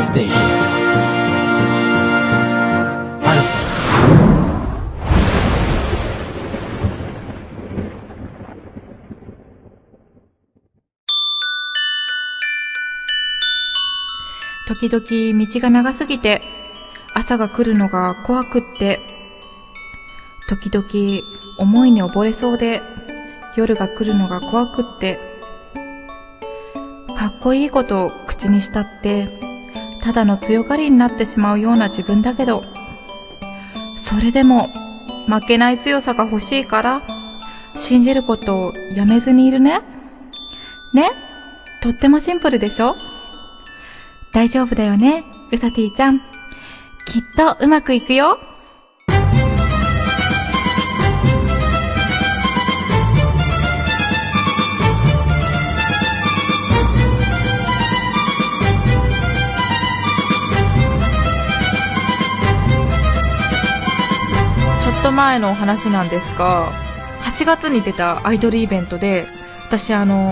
station. Alpha. 時々道が長すぎて朝が来るのが怖くって、時々思いに溺れそうで夜が来るのが怖くって、かっこいいことを口にしたってただの強がりになってしまうような自分だけど、それでも負けない強さが欲しいから信じることをやめずにいるね。ね？とってもシンプルでしょ？大丈夫だよね、うさてぃちゃん。きっとうまくいくよ。ちょっと前の話なんですが、8月に出たアイドルイベントで、私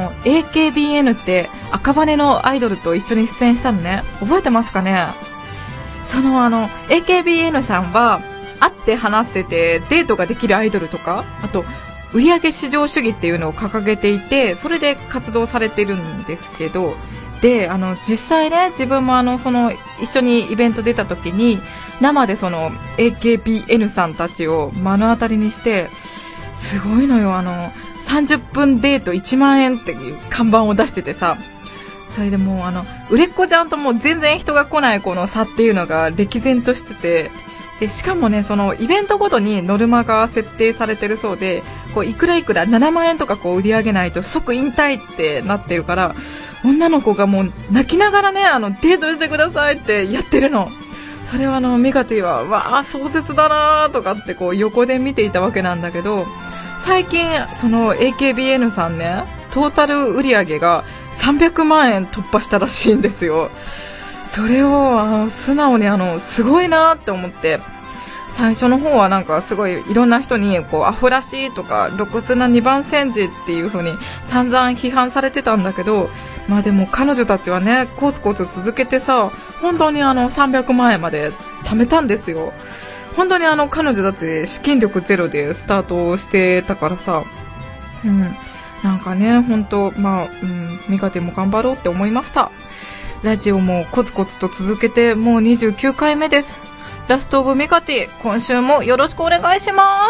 AKBN って赤羽のアイドルと一緒に出演したのね。覚えてますかね？そのAKBN さんは会って話しててデートができるアイドルとか、あと売上至上主義っていうのを掲げていて、それで活動されてるんですけど、で実際ね、自分も一緒にイベント出た時に生でその AKBN さんたちを目の当たりにして、すごいのよ。30分デート1万円っていう看板を出しててさ、それでもう売れっ子ちゃんともう全然人が来ないこの差っていうのが歴然としてて、でしかもね、そのイベントごとにノルマが設定されてるそうで、こういくらいくら7万円とか売り上げないと即引退ってなってるから、女の子がもう泣きながらね、デートしてくださいってやってるの。それはミカティはわあ壮絶だなとかって横で見ていたわけなんだけど、最近その AKBN さんね、トータル売り上げが300万円突破したらしいんですよ。それを素直にすごいなって思って、最初の方はなんかすごいいろんな人にアホらしいとか露骨な二番煎じっていう風に散々批判されてたんだけど、まあでも彼女たちはね、コツコツ続けてさ、本当に300万円まで貯めたんですよ。本当に彼女たち資金力ゼロでスタートしてたからさ、なんかね、本当ミカティも頑張ろうって思いました。ラジオもコツコツと続けてもう29回目です。ラストオブミカティ、今週もよろしくお願いします。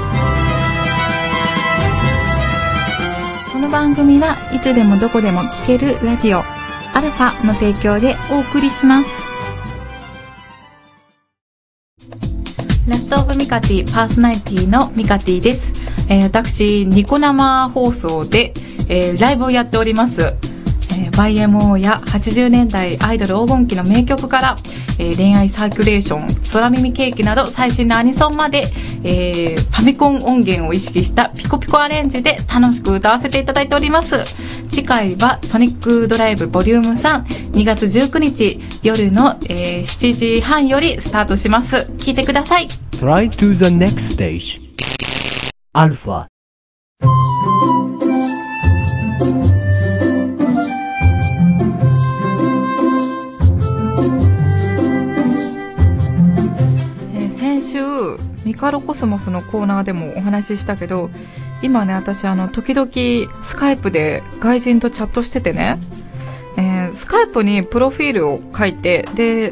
この番組はいつでもどこでも聴けるラジオアルファの提供でお送りします。ラストオブミカティパーソナリティのミカティです。私ニコ生放送で、ライブをやっております。YMO や80年代アイドル黄金期の名曲から、恋愛サーキュレーション、空耳ケーキなど最新のアニソンまで、ファミコン音源を意識したピコピコアレンジで楽しく歌わせていただいております。次回はソニックドライブボリューム3、2月19日夜の、7時半よりスタートします。聞いてください。 Try to the next stage. Alpha. 先週ミカロコスモスのコーナーでもお話ししたけど、今ね、私時々スカイプで外人とチャットしててね、スカイプにプロフィールを書いて、で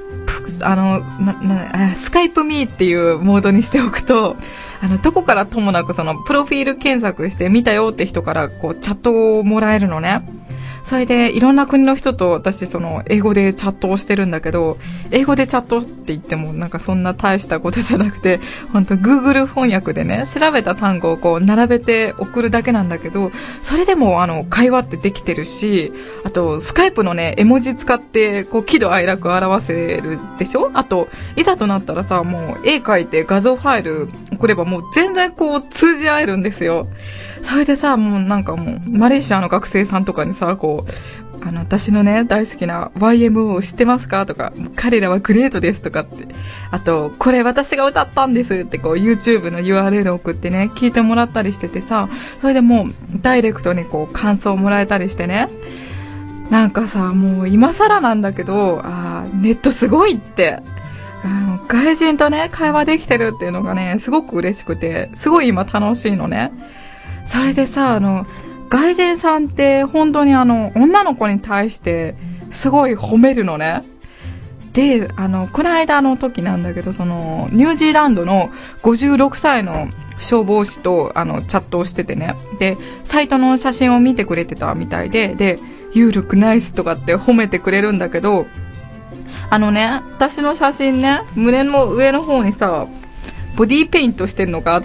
スカイプミーっていうモードにしておくと、どこからともなくそのプロフィール検索して見たよって人からチャットをもらえるのね。それでいろんな国の人と私英語でチャットをしてるんだけど、英語でチャットって言ってもなんかそんな大したことじゃなくて、本当 Google 翻訳でね、調べた単語を並べて送るだけなんだけど、それでも会話ってできてるし、あとスカイプのね、絵文字使って喜怒哀楽を表せるでしょ。あといざとなったらさ、もう絵描いて画像ファイル送ればもう全然通じ合えるんですよ。それでさ、もうなんかもうマレーシアの学生さんとかにさ、私のね、大好きな YMO 知ってますかとか、彼らはグレートですとかって、あとこれ私が歌ったんですって YouTube の URL 送ってね、聞いてもらったりしててさ、それでもうダイレクトに感想をもらえたりしてね、 なんかさ、もう今更なんだけど、ネットすごいって。外人とね、会話できてるっていうのがね、すごく嬉しくて、すごい今楽しいのね。それでさ、外人さんって本当に女の子に対してすごい褒めるのね。で、この間の時なんだけど、ニュージーランドの56歳の消防士とチャットをしててね。で、サイトの写真を見てくれてたみたいで、You look nice とかって褒めてくれるんだけど、私の写真ね、胸の上の方にさ、ボディーペイントしてるのがあって、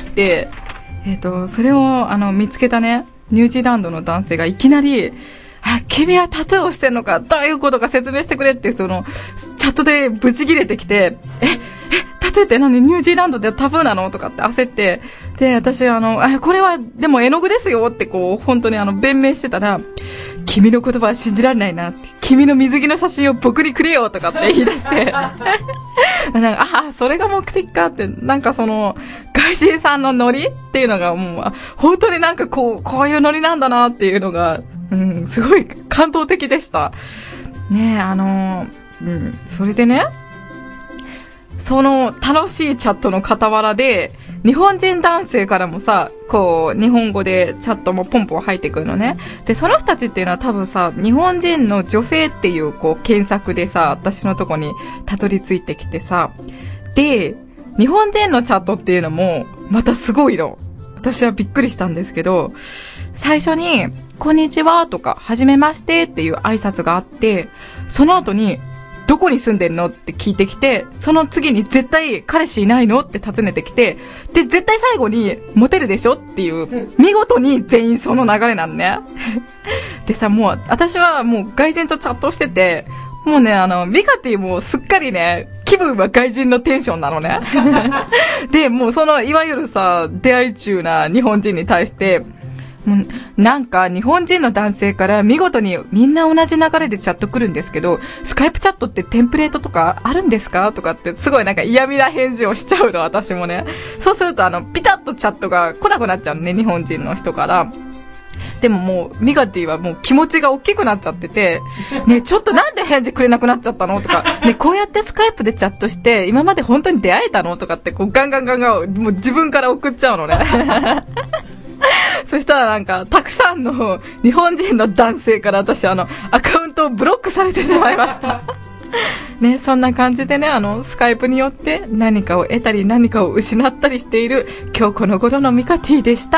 それを見つけたね、ニュージーランドの男性がいきなり、君はタトゥーをしてんのか、どういうことか説明してくれって、チャットでブチ切れてきて、タトゥーって何、ニュージーランドでタブーなのとかって焦って、で、私これはでも絵の具ですよって本当に弁明してたら、君の言葉は信じられないなって、君の水着の写真を僕にくれよとかって言い出して、それが目的かって、外人さんのノリっていうのがもう、本当にこういうノリなんだなっていうのが、すごい感動的でした。ねえ、それでね、その楽しいチャットの傍らで、日本人男性からもさ、日本語でチャットもポンポン入ってくるのね。で、その人たちっていうのは多分さ、日本人の女性っていう検索でさ、私のとこにたどり着いてきてさ、で、日本人のチャットっていうのも、またすごいの。私はびっくりしたんですけど、最初に、こんにちはとか、はじめましてっていう挨拶があって、その後に、どこに住んでんのって聞いてきて、その次に絶対彼氏いないのって尋ねてきて、で、絶対最後にモテるでしょっていう、見事に全員その流れなのね。でさ、もう、私はもう外人とチャットしてて、もうね、ミカティもすっかりね、気分は外人のテンションなのね。で、もういわゆるさ、出会い中な日本人に対して、日本人の男性から見事にみんな同じ流れでチャット来るんですけど、スカイプチャットってテンプレートとかあるんですかとかってすごい嫌味な返事をしちゃうの、私もね。そうするとピタッとチャットが来なくなっちゃうのね、日本人の人から。でももう、ミガティはもう気持ちが大きくなっちゃってて、ね、ちょっとなんで返事くれなくなっちゃったのとか、ね、こうやってスカイプでチャットして、今まで本当に出会えたのとかってガンガン、もう自分から送っちゃうのね。そしたらたくさんの日本人の男性から私アカウントをブロックされてしまいました。ね、そんな感じでね、スカイプによって何かを得たり何かを失ったりしている今日この頃のミカティでした。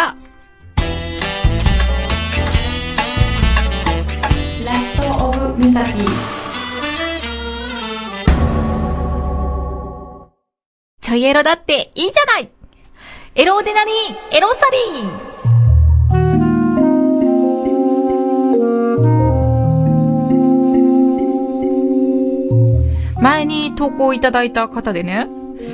ラストオブミカティ。ちょいエロだっていいじゃない。エロオデナリー、エロサリー。前に投稿いただいた方でね、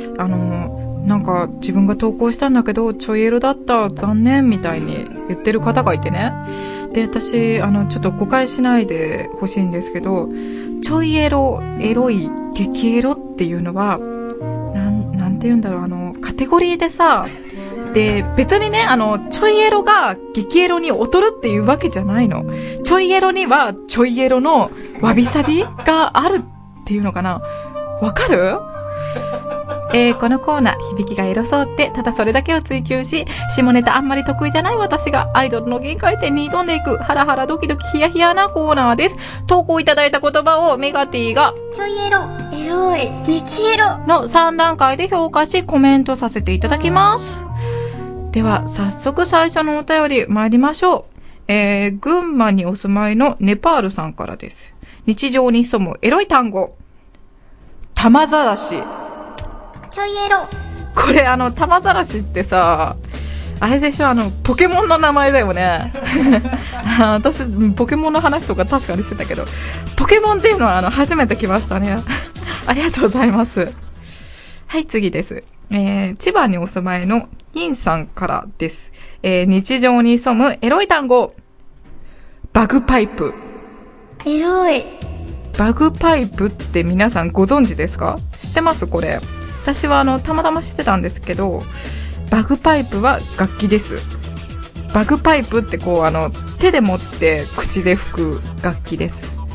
自分が投稿したんだけどちょいエロだった、残念みたいに言ってる方がいてね。で、私ちょっと誤解しないでほしいんですけど、ちょいエロ、エロい、激エロっていうのはなんて言うんだろう、カテゴリーでさ、で、別にね、ちょいエロが激エロに劣るっていうわけじゃないの。ちょいエロにはちょいエロのわびさびがあるっていうのかな。わかる？このコーナー、響きがエロそうって、ただそれだけを追求し、下ネタあんまり得意じゃない私がアイドルの限界点に挑んでいく、ハラハラドキドキヒヤヒヤなコーナーです。投稿いただいた言葉をメガティが、 ちょいエロ、エロい、激エロの3段階で評価し、コメントさせていただきます。では、早速最初のお便り参りましょう。群馬にお住まいのネパールさんからです。日常に潜むエロい単語。玉ざらし。 ちょいエロ。 これ玉ざらしってさ、あれでしょ、ポケモンの名前だよね。私、ポケモンの話とか確かにしてたけど、ポケモンっていうのは初めて来ましたね。ありがとうございます。はい、次です。千葉にお住まいの金さんからです。日常に潜むエロい単語。バグパイプ。 エロい。 バグパイプって皆さんご存知ですか？知ってます？これ。私はたまたま知ってたんですけど、バグパイプは楽器です。バグパイプって手で持って口で吹く楽器です。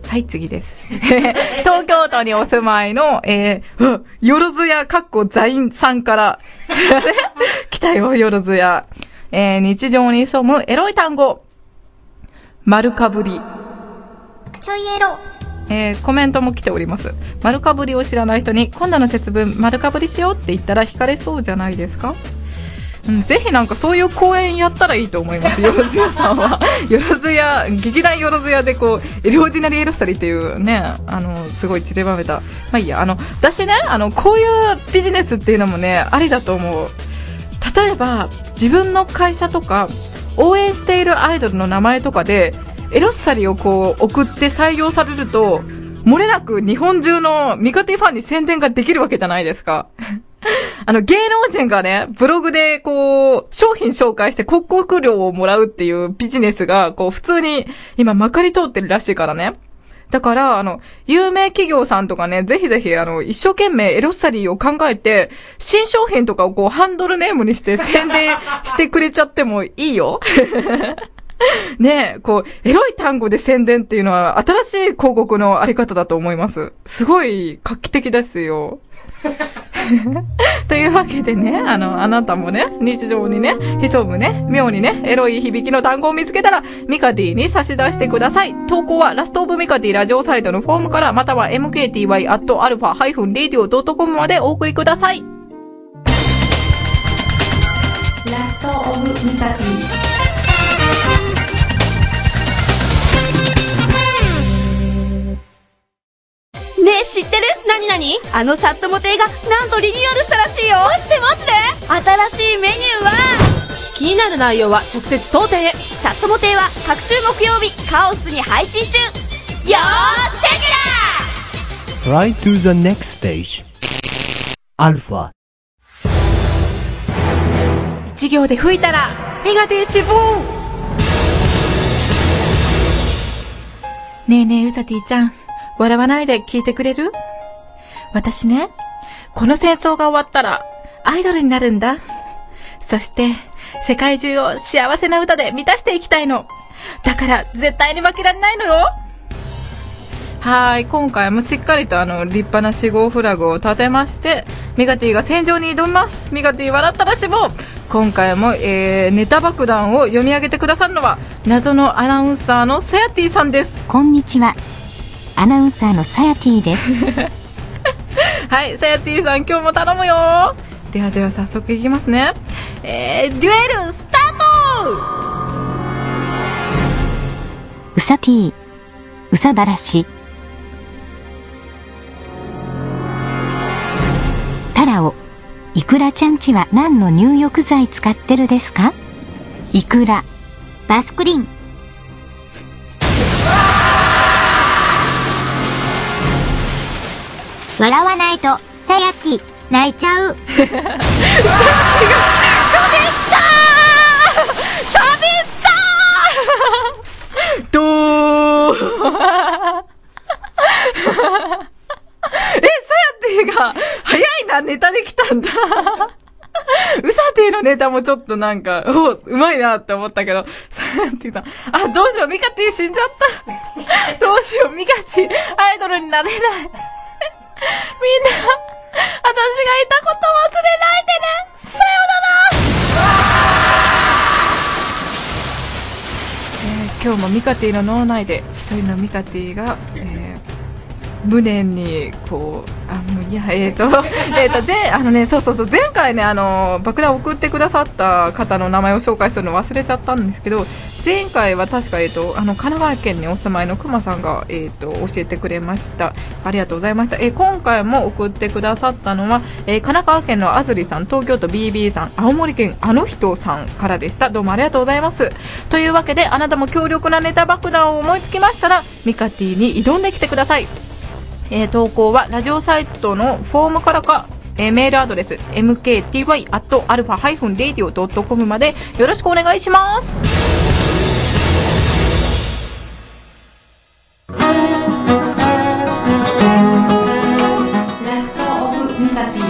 はい、次です。東京都にお住まいの、よろずや座員さんから、来たよ、よろずや。日常に潜むエロい単語。丸かぶり。 ちょいエロ。 コメントも来ております。丸かぶりを知らない人に、今度の節分、丸かぶりしようって言ったら惹かれそうじゃないですか？ぜひなんかそういう公演やったらいいと思います。よろずやさんは。よろずや、劇団よろずやでこう、エルオーディナリーエロスタリーっていうね、すごい散りばめた。まあいいや、私ね、こういうビジネスっていうのもね、ありだと思う。例えば、自分の会社とか、応援しているアイドルの名前とかで、エロスタリーをこう、送って採用されると、漏れなく日本中のミカティファンに宣伝ができるわけじゃないですか。芸能人がね、ブログでこう、商品紹介して広告料をもらうっていうビジネスが、こう、普通に今まかり通ってるらしいからね。だから、有名企業さんとかね、ぜひぜひ、一生懸命エロスタリーを考えて、新商品とかをこう、ハンドルネームにして宣伝してくれちゃってもいいよ。ねえ、こう、エロい単語で宣伝っていうのは、新しい広告のあり方だと思います。すごい画期的ですよ。というわけでね、あなたもね、日常にね、潜むね、妙にね、エロい響きの単語を見つけたら、ミカティに差し出してください。投稿はラストオブミカティラジオサイトのフォームから、または mkty@alpha-radio.com までお送りください。ラストオブミカティ。 ねえ、知ってる？何サットモ亭がなんとリニューアルしたらしいよ。マジで新しいメニューは、気になる内容は直接当店へ。サットモ亭は各週木曜日カオスに配信中。よーチェックだ。 Try to the next stage. Alpha。 一行で吹いたらミカティ死亡。ねえねえ、ウサティちゃん、笑わないで聞いてくれる？私ね、この戦争が終わったらアイドルになるんだ。そして世界中を幸せな歌で満たしていきたいの。だから絶対に負けられないのよ。はい、今回もしっかりと立派な死亡フラグを立てまして、ミカティが戦場に挑みます。ミカティ笑ったら死亡。今回も、ネタ爆弾を読み上げてくださるのは謎のアナウンサーのサヤティさんです。 こんにちは、アナウンサーのサヤティです。 はい、サヤティさん、今日も頼むよ。ではでは早速いきますね。デュエルスタート。 ウサティ、うさばらし。タラオ、イクラちゃんちは何の入浴剤使ってるですか？イクラ、バスクリン。笑わないとサヤティ泣いちゃう。しゃべったどーサヤティが早いな、ネタできたんだ。ウサティのネタもちょっとなんか、うまいなって思ったけど、サヤティさん、どうしよう、ミカティ死んじゃった。どうしよう、ミカティアイドルになれない。みんな、私がいたこと忘れないでね。さよなら。今日もミカティの脳内で一人のミカティが、無念にこう、そう前回ね、爆弾を送ってくださった方の名前を紹介するの忘れちゃったんですけど、前回は確か神奈川県にお住まいのくまさんが教えてくれました。ありがとうございました。今回も送ってくださったのは、神奈川県のあずりさん、東京都 BB さん、青森県あの人さんからでした。どうもありがとうございます。というわけで、あなたも強力なネタ爆弾を思いつきましたら、ミカティに挑んできてください。投稿はラジオサイトのフォームからか、メールアドレス mkty@alpha-radio.com までよろしくお願いします。ラストオブミカティ。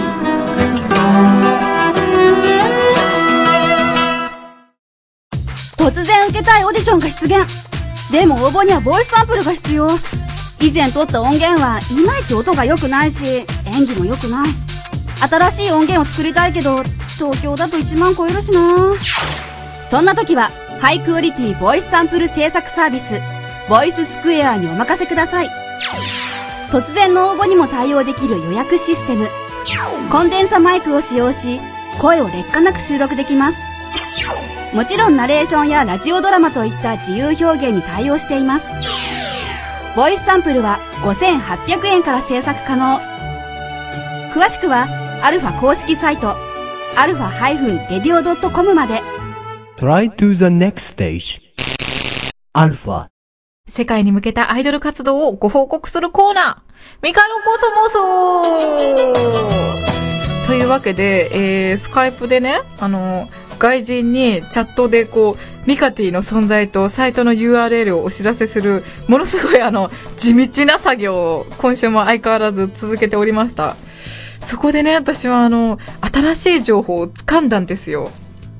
突然受けたいオーディションが出現。でも応募にはボイスサンプルが必要。 以前撮った音源はいまいち音が良くないし、演技も良くない。新しい音源を作りたいけど、東京だと1万超えるしな。そんな時は、ハイクオリティボイスサンプル制作サービス、ボイススクエアにお任せください。突然の応募にも対応できる予約システム。コンデンサマイクを使用し、声を劣化なく収録できます。もちろんナレーションやラジオドラマといった自由表現に対応しています。ボイスサンプルは5800円から制作可能。詳しくはアルファ公式サイト alpha-radio.com まで。 Try to the next stage. Alpha。 世界に向けたアイドル活動をご報告するコーナー、ミカのコソモソというわけで、スカイプでね、外人にチャットでミカティの存在とサイトの URL をお知らせする、ものすごい地道な作業を今週も相変わらず続けておりました。そこでね、私は新しい情報を掴んだんですよ。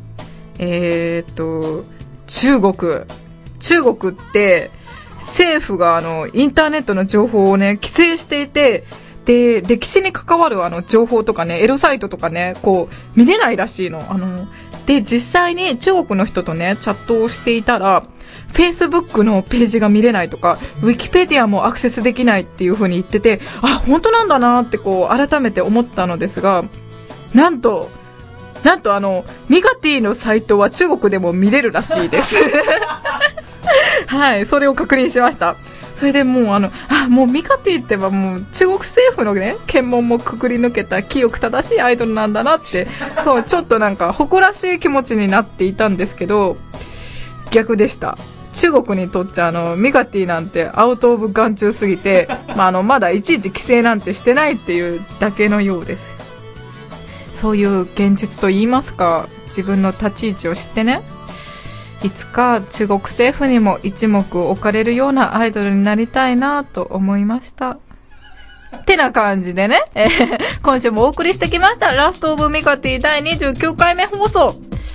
中国って政府がインターネットの情報をね、規制していて、で、歴史に関わる情報とかね、エロサイトとかね、見れないらしいの。で、実際に中国の人とね、チャットをしていたら、Facebook のページが見れないとか、Wikipedia もアクセスできないっていう風に言ってて、あ、本当なんだなって改めて思ったのですが、なんとミカティのサイトは中国でも見れるらしいです。はい、それを確認しました。それでもうもうミカティってばもう中国政府のね、検問もくくり抜けた清く正しいアイドルなんだなって、そう、ちょっと誇らしい気持ちになっていたんですけど、逆でした。中国にとっちゃミカティなんてアウトオブ眼中すぎて、まだいちいち規制なんてしてないっていうだけのようです。そういう現実と言いますか、自分の立ち位置を知ってね、いつか中国政府にも一目置かれるようなアイドルになりたいなと思いました。ってな感じでね、今週もお送りしてきましたラストオブミカティ第29回目放送。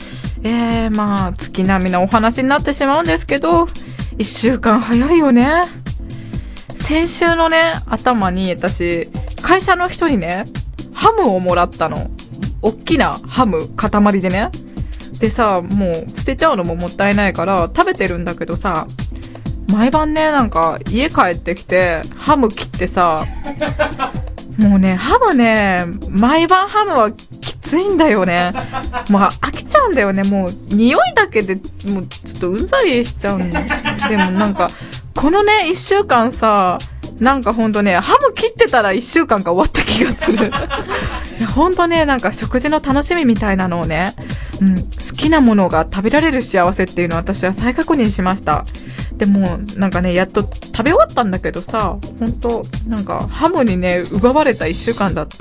月並みなお話になってしまうんですけど、1週間早いよね。先週のね、頭に私、会社の人にね、ハムをもらったの。おっきなハム、塊でね。でさ、もう捨てちゃうのももったいないから食べてるんだけどさ、毎晩ね、家帰ってきてハム切ってさ、もうね、ハムね、毎晩ハムはきついんだよね。もう飽きちゃうんだよね。もう匂いだけでもうちょっとうんざりしちゃうんだ。でもこのね、1週間さ、ほんとね、ハム切ってたら1週間が終わった気がする。ほんとね、食事の楽しみみたいなのをね、好きなものが食べられる幸せっていうのを私は再確認しました。でもやっと食べ終わったんだけどさ、ほんとハムにね、奪われた1週間だった。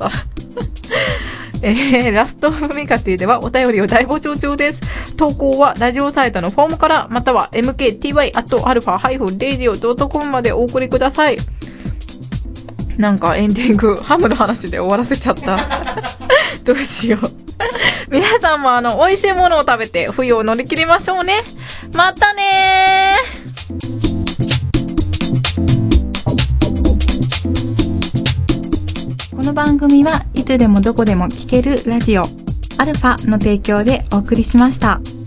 ラストオブミカティではお便りを大募集中です。投稿はラジオサイトのフォームから、または mkty@alpha-radio.com までお送りください。エンディングハムの話で終わらせちゃった。どうしよう。皆さんも美味しいものを食べて冬を乗り切りましょうね。またねー。この番組はいつでもどこでも聴けるラジオアルファの提供でお送りしました。